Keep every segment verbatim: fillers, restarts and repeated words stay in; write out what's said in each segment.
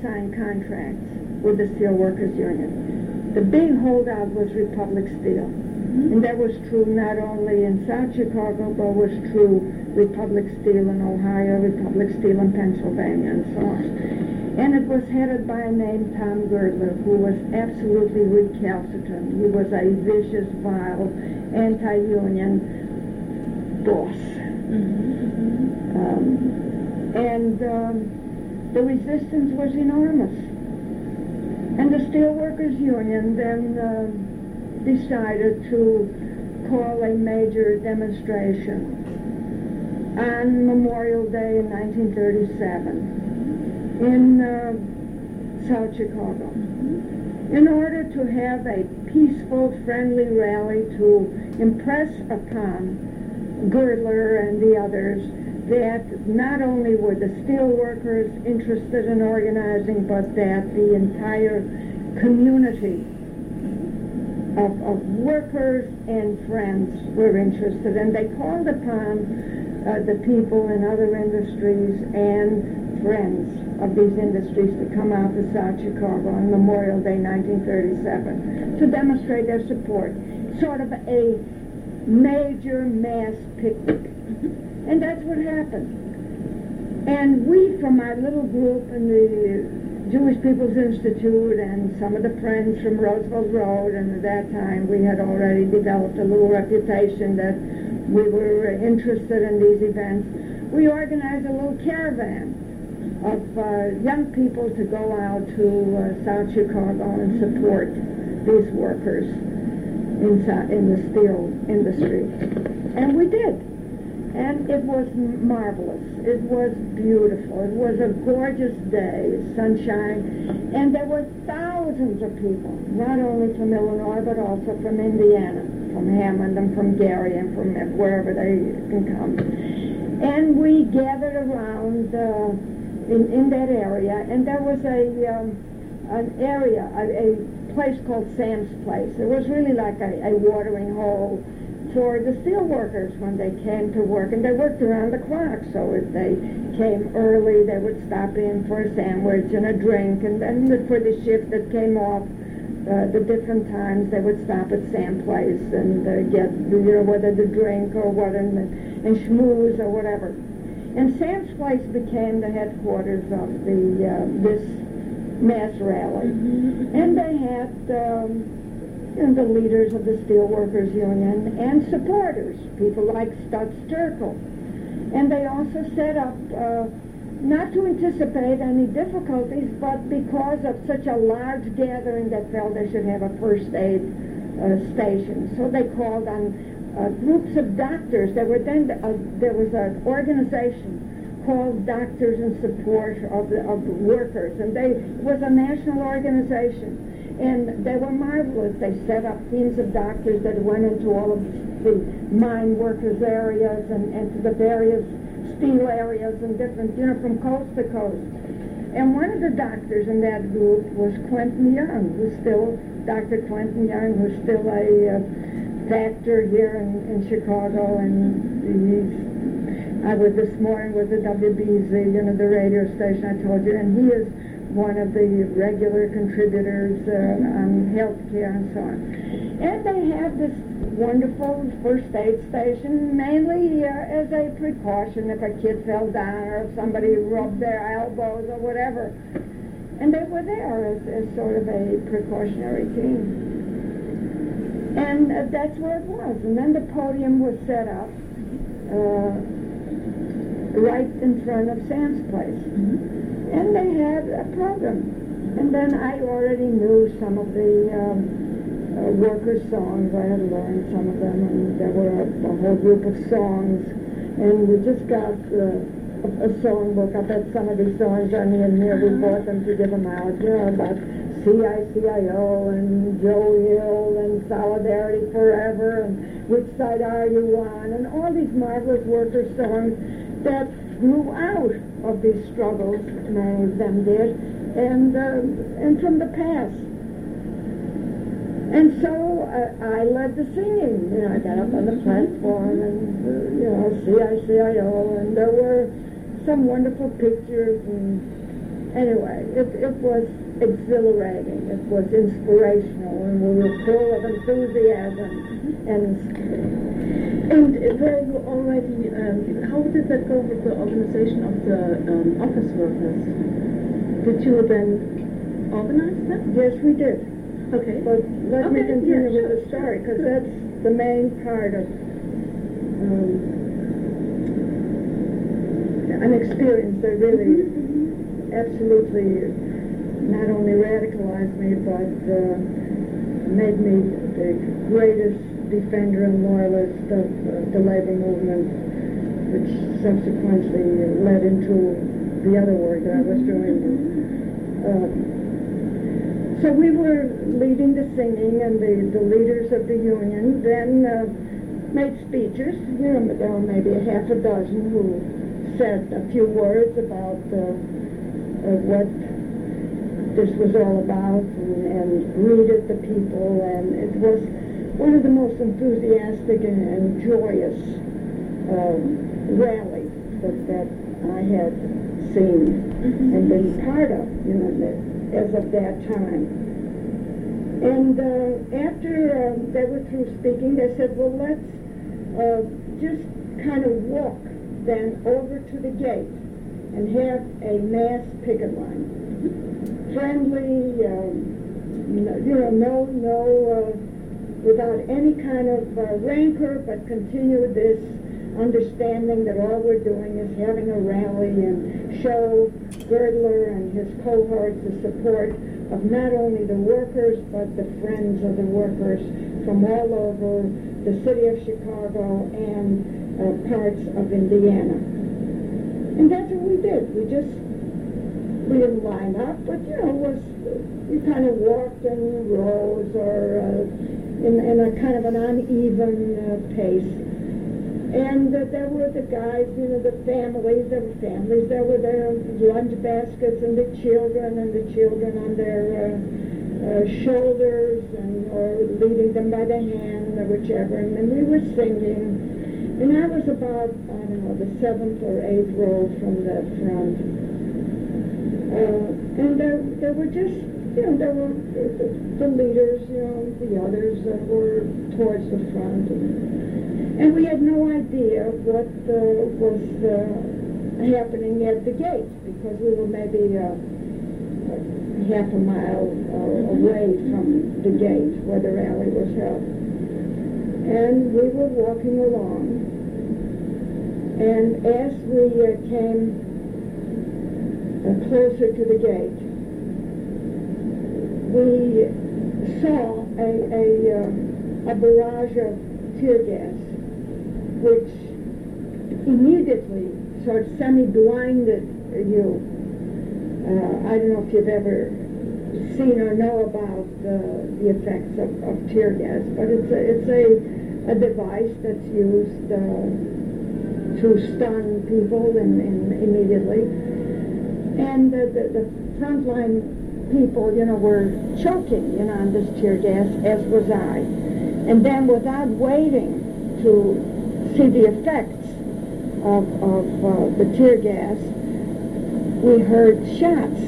sign contracts with the Steelworkers Union. The big holdout was Republic Steel. Mm-hmm. And that was true not only in South Chicago, but was true Republic Steel in Ohio, Republic Steel in Pennsylvania, and so on. And it was headed by a named Tom Girdler, who was absolutely recalcitrant. He was a vicious, vile, anti-union boss. Mm-hmm. um, and um, the resistance was enormous. And the Steelworkers Union then uh, decided to call a major demonstration on Memorial Day in nineteen thirty-seven in uh, South Chicago, in order to have a peaceful, friendly rally to impress upon Girdler and the others that not only were the steel workers interested in organizing, but that the entire community of, of workers and friends were interested. And they called upon uh, the people in other industries and friends of these industries to come out to South Chicago on Memorial Day nineteen thirty-seven to demonstrate their support. Sort of a major mass picnic. And that's what happened. And we, from our little group in the Jewish People's Institute and some of the friends from Roosevelt Road, and at that time we had already developed a little reputation that we were interested in these events, we organized a little caravan of uh, young people to go out to uh, South Chicago and support these workers in, in the steel industry. And we did. And it was marvelous. It was beautiful. It was a gorgeous day, sunshine. And there were thousands of people, not only from Illinois, but also from Indiana, from Hammond and from Gary and from wherever they can come. And we gathered around uh, in, in that area, and there was a um, an area, a, a place called Sam's Place. It was really like a, a watering hole for the steel workers when they came to work, and they worked around the clock. So if they came early, they would stop in for a sandwich and a drink, and then for the shift that came off, uh, the different times they would stop at Sam's Place and uh, get, you know, whether the drink or what, and, and schmooze or whatever. And Sam's Place became the headquarters of the uh, this mass rally, mm-hmm. and they had um, and the leaders of the Steelworkers Union and supporters, people like Stutz Terkel. And they also set up, uh, not to anticipate any difficulties, but because of such a large gathering that felt they should have a first aid uh, station. So they called on uh, groups of doctors. There were then uh, there was an organization called Doctors in Support of the, of the Workers, and they it was a national organization. And they were marvelous. They set up teams of doctors that went into all of the mine workers areas and, and to the various steel areas and different, you know, from coast to coast. And one of the doctors in that group was Clinton Young, who's still, Doctor Clinton Young, who's still a uh, factor here in, in Chicago. And he's, I was this morning with the W B Z, you know, the radio station I told you, and he is one of the regular contributors uh, on health care and so on. And they have this wonderful first aid station, mainly uh, as a precaution if a kid fell down or if somebody rubbed their elbows or whatever. And they were there as, as sort of a precautionary team. And uh, that's where it was. And then the podium was set up uh, right in front of Sam's Place. Mm-hmm. And they had a program. And then I already knew some of the um, uh, workers' songs. I had learned some of them, and there were a, a whole group of songs. And we just got uh, a, a songbook. I bet some of these songs are in here. We bought them to give them out, you know, about C I C I O and Joe Hill and Solidarity Forever and Which Side Are You On, and all these marvelous workers' songs that grew out of these struggles, many of them did, and uh, and from the past. And so uh, I led the singing. You know, I got up on the platform and, uh, you know, C I C I O, and there were some wonderful pictures, and anyway, it, it was exhilarating. It was inspirational, and we were full of enthusiasm. Mm-hmm. And and were you already? Um, how did that go with the organization of the um, office workers? Did you then organize that? Yes, we did. Okay. But let okay. me continue yeah, with sure, the story, because sure. that's the main part of um, an experience that really mm-hmm. absolutely not only radicalized me, but uh, made me the greatest defender and loyalist of uh, the labor movement, which subsequently led into the other work that I was doing. Uh, so we were leading the singing, and the, the leaders of the union then uh, made speeches. You know, there were maybe a half a dozen who said a few words about uh, uh, what this was all about, and, and greeted the people, and it was one of the most enthusiastic and, and joyous um, rallies that, that I had seen mm-hmm. and been part of, you know, that, as of that time. And uh, after uh, they were through speaking, they said, well, let's uh, just kind of walk then over to the gate and have a mass picket line. Friendly, um, you know, no, no, uh, without any kind of uh, rancor, but continue this understanding that all we're doing is having a rally and show Girdler and his cohorts the support of not only the workers, but the friends of the workers from all over the city of Chicago and uh, parts of Indiana. And that's what we did. We just We didn't line up, but, you know, it was, we kind of walked in rows or uh, in, in a kind of an uneven uh, pace. And uh, there were the guys, you know, the families, there were families, there were their lunch baskets and the children and the children on their uh, uh, shoulders and or leading them by the hand or whichever. And then we were singing. And I was about, I don't know, the seventh or eighth row from the front. Uh, and there, there were just, you know, there were the, the leaders, you know, the others that were towards the front. And, and we had no idea what uh, was uh, happening at the gate, because we were maybe uh, half a mile uh, away from the gate where the rally was held. And we were walking along, and as we uh, came Uh, closer to the gate, we saw a, a, uh, a barrage of tear gas, which immediately sort of semi-blinded you. Uh, I don't know if you've ever seen or know about the, the effects of, of tear gas, but it's a, it's a, a device that's used uh, to stun people in, in immediately. And the, the, the frontline people, you know, were choking, you know, on this tear gas, as was I. And then without waiting to see the effects of, of uh, the tear gas, we heard shots.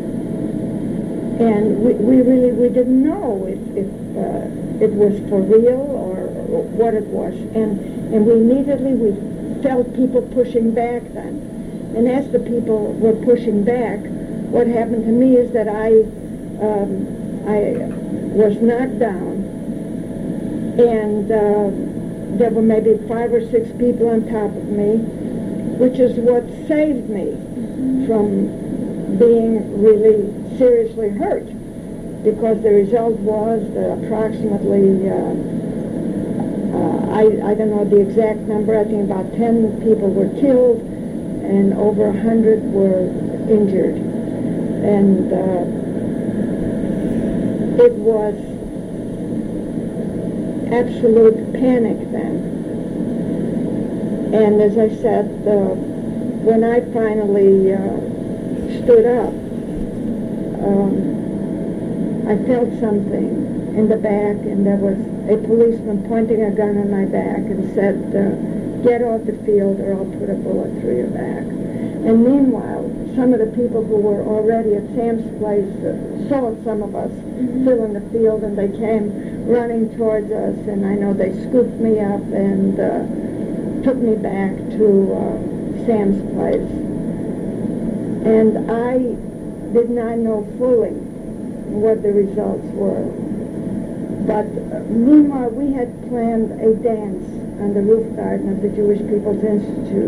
And we, we really, we didn't know if, if uh, it was for real or, or what it was. And, and we immediately, we felt people pushing back then. And as the people were pushing back, what happened to me is that I, um, I was knocked down, and uh, there were maybe five or six people on top of me, which is what saved me from being really seriously hurt, because the result was that approximately, uh, uh, I, I don't know the exact number, I think about ten people were killed, and over a hundred were injured. And uh, it was absolute panic then. And as I said, uh, when I finally uh, stood up, um, I felt something in the back, and there was a policeman pointing a gun on my back and said, uh, get off the field or I'll put a bullet through your back. And meanwhile, some of the people who were already at Sam's place uh, saw some of us Mm-hmm. still in the field, and they came running towards us, and I know they scooped me up and uh, took me back to uh, Sam's place. And I did not know fully what the results were. But uh, meanwhile, we had planned a dance on the roof garden of the Jewish People's Institute.